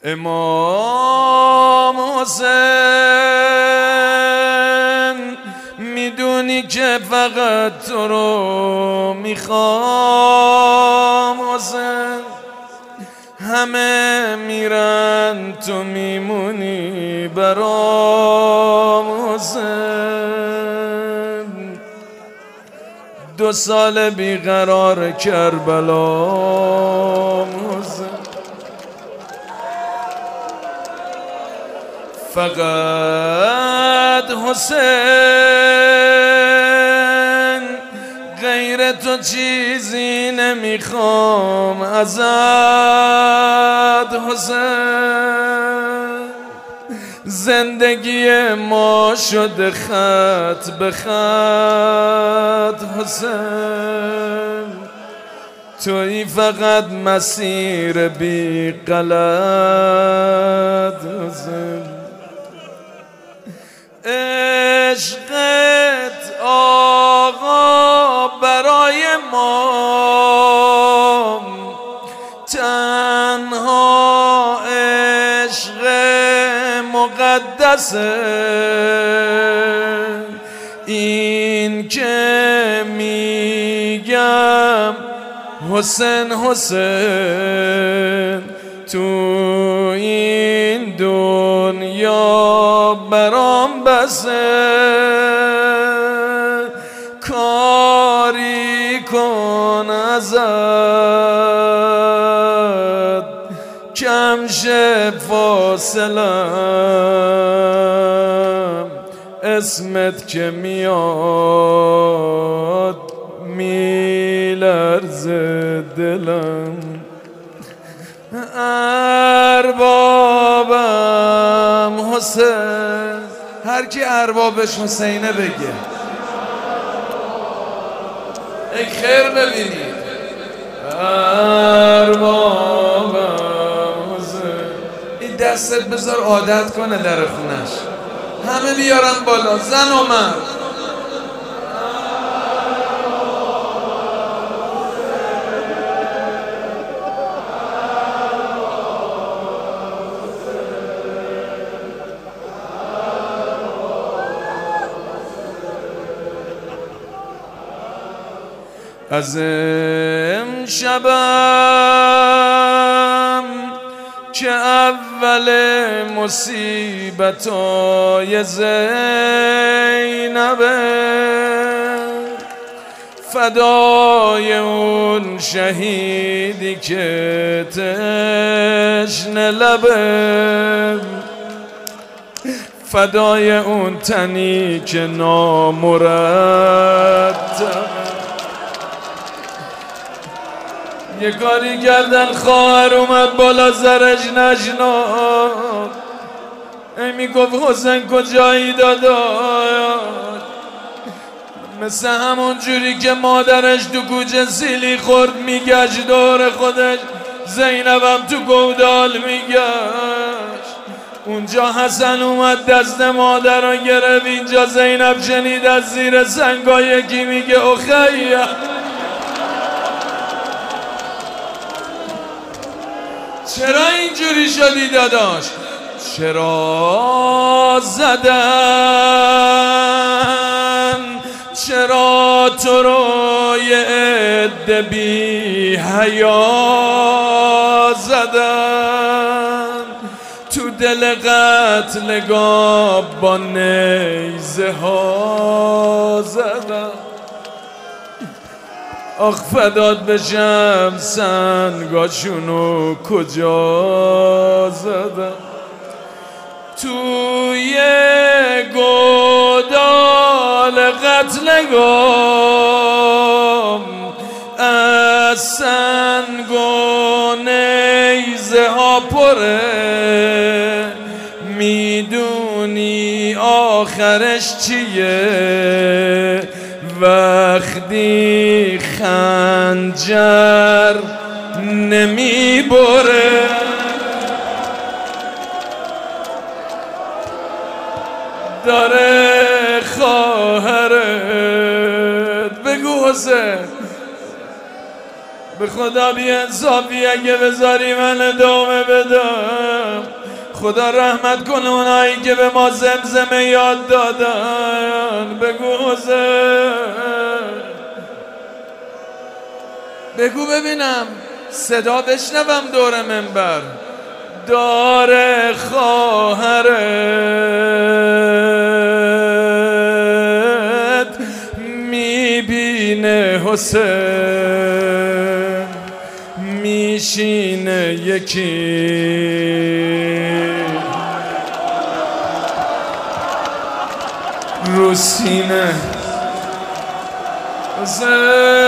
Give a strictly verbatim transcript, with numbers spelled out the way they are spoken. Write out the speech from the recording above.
امام حسین میدونی که فقط تو رو میخوام حسین، همه میرن تو میمونی برام حسین. دو سال بیقرار کربلا حسین، فقط حسین غیر تو چیزی نمیخوام ازت حسین. زندگی ما شده خط به خط حسین، تویی فقط مسیر بی غلط حسین. عشقت آقا برای ما تنها عشق مقدسه، این که میگم حسین حسین تو این دنیا برام بسه. کاری کن ازت کم شه فاصلم، اسمت که میاد میلرزه دلم. اربابم حسین، هر کی اربابش حسینه بگه ای خیر ببینید. اربابم حسین، این دستت بذار عادت کنه در خونش، همه بیارن بالا زن و مرد. از امشبم که اول مصیبتای زینبه، فدای اون شهیدی که تشنه لبه، فدای اون تنی که نامرتب. یه کاری کردن خواهر اومد بالا زرش نشناخت، ای میگفت حسین کجایی داداش، مثل همون جوری که مادرش تو کوچه سیلی خورد میگشت دور خودش، زینبم تو گودال میگشت. اونجا حسن اومد دست مادر رو گرفت، اینجا زینب شنید از زیر سنگا یکی میگه اخیه. چرا اینجوری شدی داداش؟ چرا زدن، چرا تو رو یه عده بی حیا زدن، تو دل قتلگاه با نیزه ها زدن. آخ فدات بشم سنگاشونو کجا زدم، توی گودال قتلگاه از سنگ و نیزه ها پره، میدونی آخرش چیه وقتی خنجر نمیبره. داره خواهرت بگو حسین به خدا بی انصافی اگه بذاری من ادامه بدم. خدا رحمت کن اونایی که به ما زمزمه یاد دادن. بگو حسین، بگو ببینم صدا بشنوم دور منبر. داره خواهرت میبینه حسین میشینه یکی رو سینه. حسین